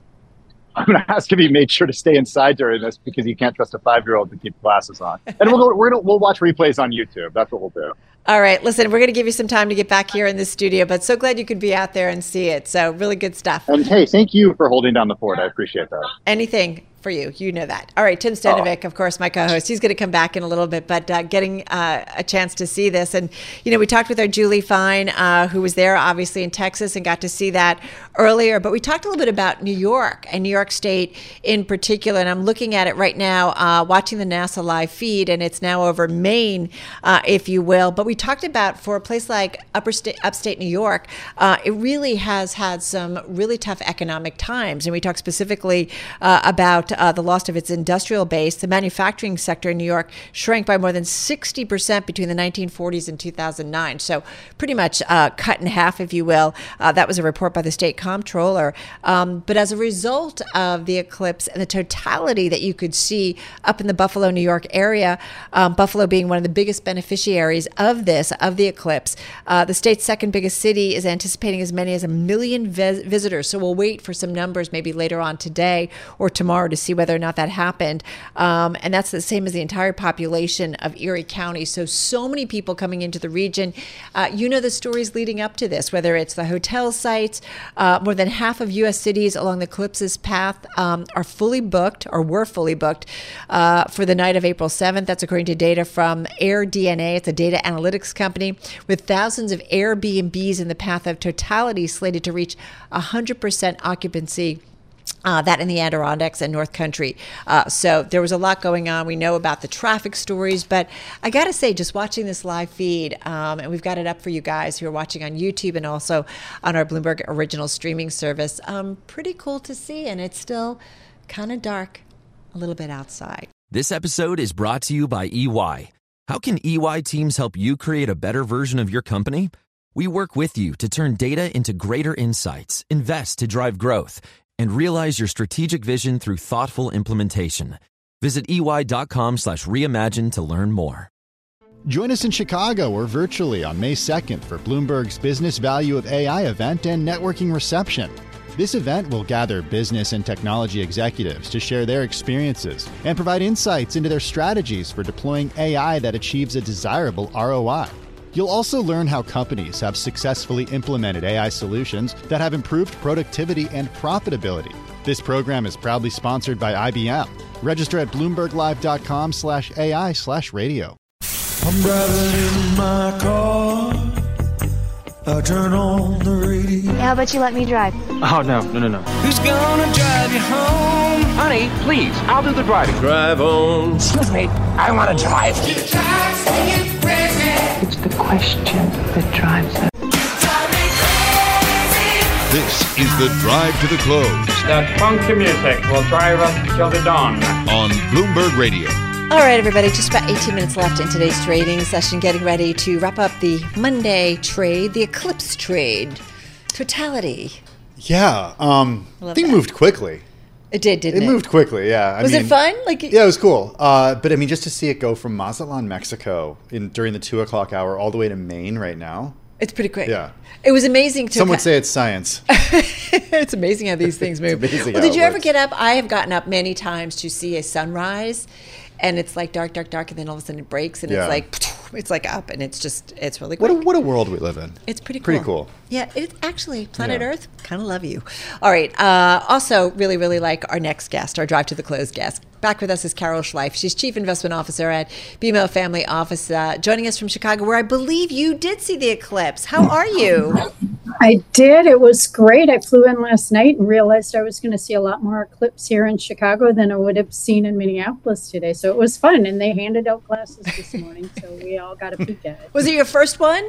I'm going to ask if he made sure to stay inside during this, because you can't trust a five-year-old to keep glasses on. And we'll, we're gonna, we'll watch replays on YouTube. That's what we'll do. All right. Listen, we're going to give you some time to get back here in the studio, but so glad you could be out there and see it. So really good stuff. And hey, thank you for holding down the fort. I appreciate that. Anything for you. You know that. All right. Tim Stanovic, oh. of course, my co-host. He's going to come back in a little bit, but uh, getting uh, a chance to see this. And, you know, we talked with our Julie Fine, uh, who was there, obviously, in Texas and got to see that earlier. But we talked a little bit about New York and New York State in particular. And I'm looking at it right now, uh, watching the NASA live feed, and it's now over Maine, uh, if you will. But we talked about, for a place like upper sta- upstate New York, uh, it really has had some really tough economic times. And we talked specifically uh, about uh, the loss of its industrial base. The manufacturing sector in New York shrank by more than sixty percent between the nineteen forties and two thousand nine. So pretty much uh, cut in half, if you will. Uh, that was a report by the state comptroller. Um, but as a result of the eclipse and the totality that you could see up in the Buffalo, New York area, um, Buffalo being one of the biggest beneficiaries of this, of the eclipse, uh, the state's second biggest city is anticipating as many as a million vis- visitors. So we'll wait for some numbers maybe later on today or tomorrow to see whether or not that happened. Um, and that's the same as the entire population of Erie County. So, so many people coming into the region. Uh, you know the stories leading up to this, whether it's the hotel sites. Uh, more than half of U S cities along the eclipse's path um, are fully booked or were fully booked uh, for the night of April seventh. That's according to data from AirDNA. It's a data analytics company, with thousands of Airbnbs in the path of totality slated to reach one hundred percent occupancy. Uh, that in the Adirondacks and North Country. Uh, so there was a lot going on. We know about the traffic stories, but I got to say, just watching this live feed, um, and we've got it up for you guys who are watching on YouTube and also on our Bloomberg Original streaming service, um, pretty cool to see. And it's still kind of dark a little bit outside. This episode is brought to you by E Y. How can E Y teams help you create a better version of your company? We work with you to turn data into greater insights, invest to drive growth, and realize your strategic vision through thoughtful implementation. Visit ey.com slash reimagine to learn more. Join us in Chicago or virtually on May second for Bloomberg's Business Value of A I event and networking reception. This event will gather business and technology executives to share their experiences and provide insights into their strategies for deploying A I that achieves a desirable R O I. You'll also learn how companies have successfully implemented A I solutions that have improved productivity and profitability. This program is proudly sponsored by I B M. Register at bloomberglive.com slash AI slash radio. I'm driving in my car. I turn on the radio. How about you let me drive? Oh, no, no, no, no. Who's gonna drive you home? Honey, please, I'll do the driving. Drive on. Excuse me, I want to drive. It's the question that drives us. This is the Drive to the Close. That funky music will drive us till the dawn. On Bloomberg Radio. All right, everybody, just about eighteen minutes left in today's trading session, getting ready to wrap up the Monday trade, the Eclipse trade. Totality. Yeah, um, Love thing that. moved quickly. It did, didn't It it? moved quickly, yeah. I Was mean, it fun? Like, yeah, it was cool. Uh, but I mean, just to see it go from Mazatlan, Mexico, in during the two o'clock hour, all the way to Maine right now. It's pretty quick. Yeah. It was amazing to. Some would say it's science. It's amazing how these things move. amazing Well, how did it you ever works. get up? I have gotten up many times to see a sunrise, and it's like dark, dark, dark, and then all of a sudden it breaks, and Yeah. it's like it's like up, and it's just it's really What quick. a, what a world we live in. It's pretty cool. Pretty cool. Yeah, it's actually planet Yeah. Earth. Kind of love you. All right. Uh, also, really, really like our next guest, our Drive to the Close guest. Back with us is Carol Schleif. She's Chief Investment Officer at B M O Family Office, uh, joining us from Chicago, where I believe you did see the eclipse. How are you? I did. It was great. I flew in last night and realized I was going to see a lot more eclipse here in Chicago than I would have seen in Minneapolis today. So it was fun. And they handed out glasses this morning, so we all got a peek at it. Was it your first one?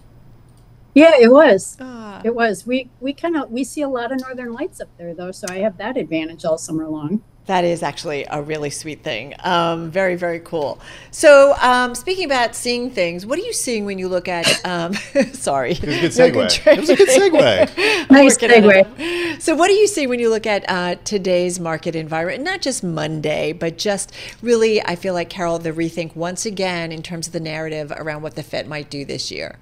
Yeah, it was. Ah. It was. We we kind of we see a lot of northern lights up there, though, so I have that advantage all summer long. That is actually a really sweet thing. Um, very, very cool. So, um, speaking about seeing things, what are you seeing when you look at? Um, sorry, It was a good No segue. It was a good segue. I'm Nice working on segue. it. So, what do you see when you look at uh, today's market environment? Not just Monday, but just really, I feel like, Carol, the rethink once again in terms of the narrative around what the Fed might do this year.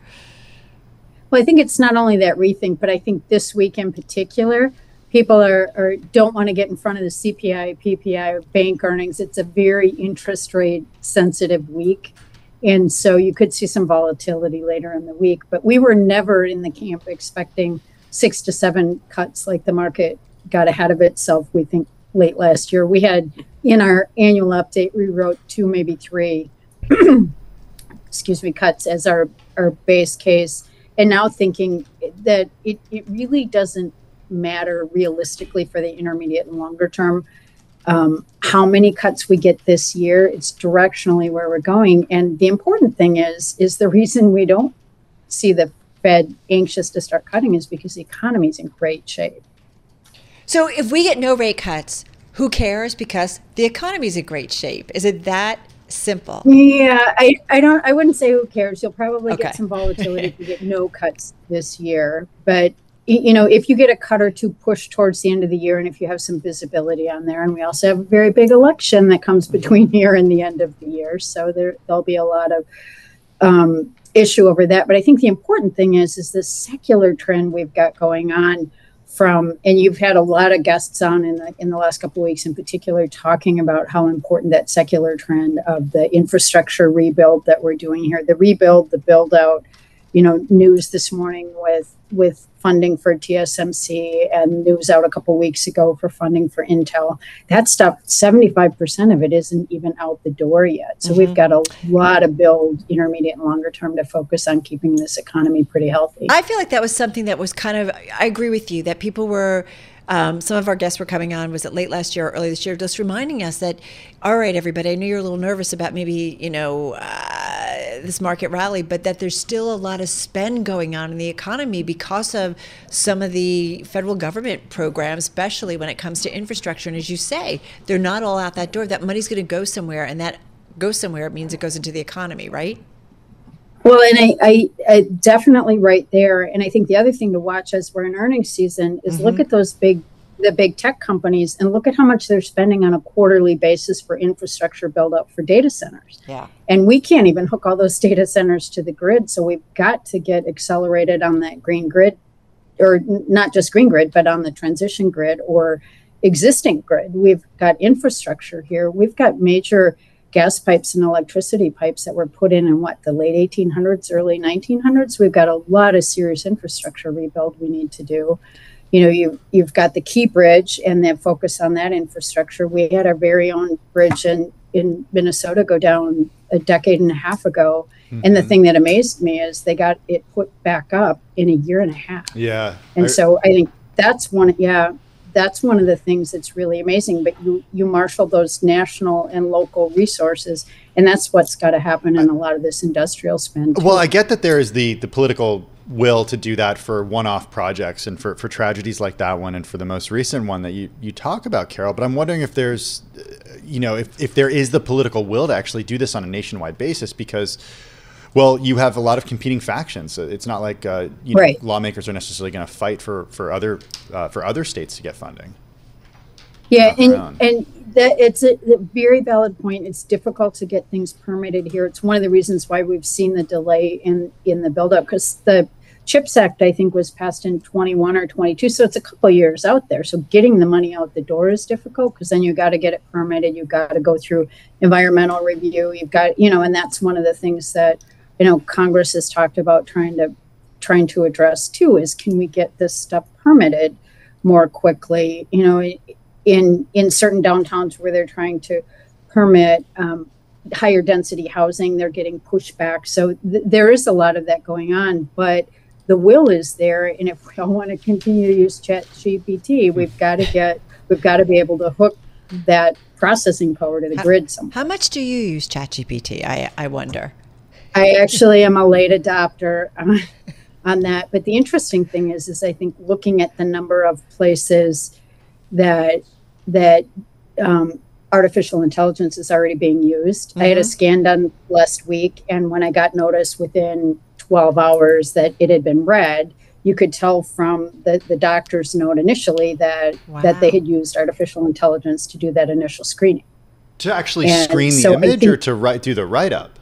Well, I think it's not only that rethink, but I think this week in particular, people are, are don't want to get in front of the C P I, P P I, or bank earnings. It's a very interest rate sensitive week. And so you could see some volatility later in the week. But we were never in the camp expecting six to seven cuts like the market got ahead of itself, we think, late last year. We had, in our annual update, we wrote two, maybe three, excuse me, cuts as our, our base case. And now thinking that it, it really doesn't matter realistically for the intermediate and longer term um, how many cuts we get this year. It's directionally where we're going. And the important thing is, is the reason we don't see the Fed anxious to start cutting is because the economy is in great shape. So, if we get no rate cuts, who cares? Because the economy is in great shape. Is it that simple? Yeah, I, I don't I wouldn't say who cares. You'll probably Okay. get some volatility if you get no cuts this year. But y- you know, if you get a cut or two pushed towards the end of the year, and if you have some visibility on there, and we also have a very big election that comes between here and the end of the year, so there there'll be a lot of um, issue over that. But I think the important thing is is this secular trend we've got going on. From and you've had a lot of guests on in the in the last couple of weeks, in particular, talking about how important that secular trend of the infrastructure rebuild that we're doing here, the rebuild, the build out. You know, news this morning with with funding for T S M C and news out a couple of weeks ago for funding for Intel. That stuff, seventy-five percent of it isn't even out the door yet. So Mhm. we've got a lot of build, intermediate and longer term, to focus on keeping this economy pretty healthy. I feel like that was something that was kind of, I agree with you, that people were, um, some of our guests were coming on, was it late last year or early this year, just reminding us that, all right, everybody, I know you're a little nervous about maybe, you know, uh, this market rally, but that there's still a lot of spend going on in the economy because of some of the federal government programs, especially when it comes to infrastructure. And as you say, they're not all out that door. That money's going to go somewhere, and that goes somewhere, it means it goes into the economy, right? Well, and I, I, I definitely right there. And I think the other thing to watch as we're in earnings season is look Mhm. at those big, the big tech companies, and look at how much they're spending on a quarterly basis for infrastructure build up for data centers. Yeah. And we can't even hook all those data centers to the grid. So we've got to get accelerated on that green grid, or n- not just green grid, but on the transition grid or existing grid. We've got infrastructure here. We've got major gas pipes and electricity pipes that were put in in what, the late eighteen hundreds, early nineteen hundreds. We've got a lot of serious infrastructure rebuild we need to do. You know, you, you've got the Key Bridge and the focus on that infrastructure. We had our very own bridge in, in Minnesota go down a decade and a half ago. Mm-hmm. And the thing that amazed me is they got it put back up in a year and a half. Yeah. And I, so I think that's one, yeah, that's one of the things that's really amazing. But you, you marshal those national and local resources, and that's what's got to happen in a lot of this industrial spend too. Well, I get that there is the, the political will to do that for one-off projects and for, for tragedies like that one and for the most recent one that you, you talk about, Carol. But I'm wondering if there's, you know, if, if there is the political will to actually do this on a nationwide basis, because, well, you have a lot of competing factions. It's not like uh, you know, right. lawmakers are necessarily going to fight for for other uh, for other states to get funding. Yeah, and and that it's a, a very valid point. It's difficult to get things permitted here. It's one of the reasons why we've seen the delay in in the buildup, because the CHIPS Act, I think, was passed in twenty-one or twenty-two, so it's a couple of years out there. So getting the money out the door is difficult, because then you got to get it permitted. You've got to go through environmental review. You've got, you know, and that's one of the things that, you know, Congress has talked about trying to trying to address too, is can we get this stuff permitted more quickly? You know, in in certain downtowns where they're trying to permit um, higher density housing, they're getting pushed back. So th- there is a lot of that going on, but the will is there. And if we all want to continue to use Chat G P T, we've got to get we've got to be able to hook that processing power to the how, grid somehow. How much do you use Chat G P T? I I wonder. I actually am a late adopter on, on that. But the interesting thing is, is I think looking at the number of places that that um, artificial intelligence is already being used. Mm-hmm. I had a scan done last week, and when I got notice within twelve hours that it had been read, you could tell from the, the doctor's note initially that wow. that they had used artificial intelligence to do that initial screening. To actually and screen the so image, or to write do the write-up?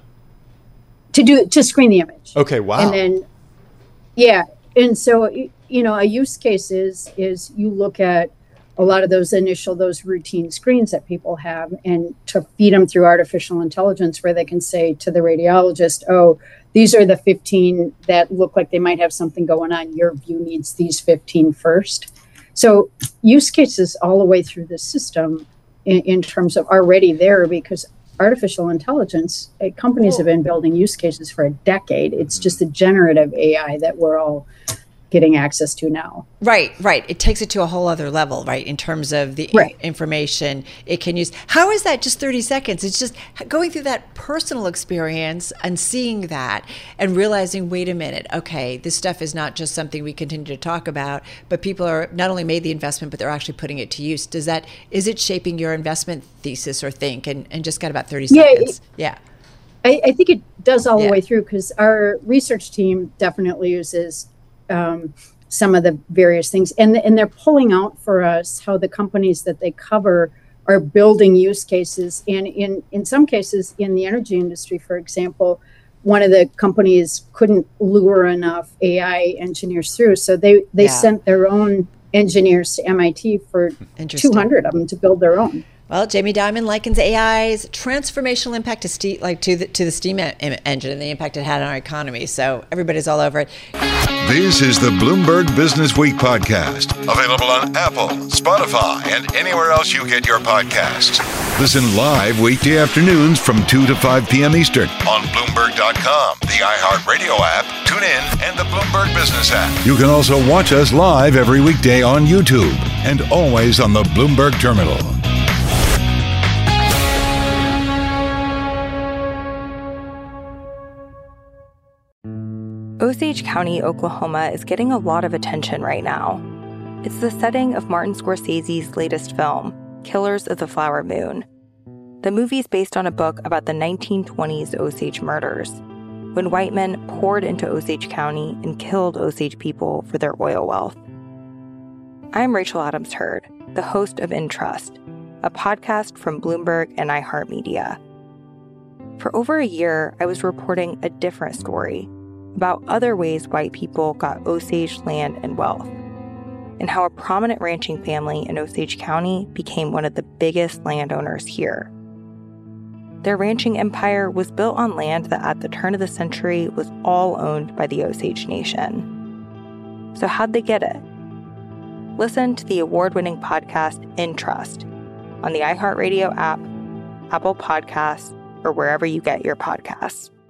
To do to screen the image. Okay, wow. And then, yeah, and so you know, a use case is is you look at a lot of those initial, those routine screens that people have, and to feed them through artificial intelligence, where they can say to the radiologist, "Oh, these are the fifteen that look like they might have something going on. Your view needs these fifteen first." So use cases all the way through the system in, in terms of already there, because artificial intelligence, uh, companies have been building use cases for a decade. It's just a generative A I that we're all getting access to now. Right, right. It takes it to a whole other level, right, in terms of the right. information it can use. How is that just thirty seconds? It's just going through that personal experience and seeing that and realizing, wait a minute, okay, this stuff is not just something we continue to talk about, but people are not only made the investment, but they're actually putting it to use. Does that, is it shaping your investment thesis or think? And, and just got about thirty yeah, seconds. It, yeah. I, I think it does all yeah. the way through, because our research team definitely uses Um, some of the various things, and and they're pulling out for us how the companies that they cover are building use cases, and in in some cases in the energy industry, for example, one of the companies couldn't lure enough A I engineers through, so they they yeah. sent their own engineers to M I T for two hundred of them to build their own. Well, Jamie Dimon likens A I's transformational impact to steam, like to the to the steam e- engine and the impact it had on our economy. So everybody's all over it. This is the Bloomberg Business Week podcast, available on Apple, Spotify, and anywhere else you get your podcasts. Listen live weekday afternoons from two to five p.m. Eastern on Bloomberg dot com, the iHeartRadio app, TuneIn, and the Bloomberg Business app. You can also watch us live every weekday on YouTube and always on the Bloomberg Terminal. Osage County, Oklahoma is getting a lot of attention right now. It's the setting of Martin Scorsese's latest film, Killers of the Flower Moon. The movie's based on a book about the nineteen twenties Osage murders, when white men poured into Osage County and killed Osage people for their oil wealth. I'm Rachel Adams Heard, the host of In Trust, a podcast from Bloomberg and iHeartMedia. For over a year, I was reporting a different story about other ways white people got Osage land and wealth, and how a prominent ranching family in Osage County became one of the biggest landowners here. Their ranching empire was built on land that at the turn of the century was all owned by the Osage Nation. So how'd they get it? Listen to the award-winning podcast In Trust on the iHeartRadio app, Apple Podcasts, or wherever you get your podcasts.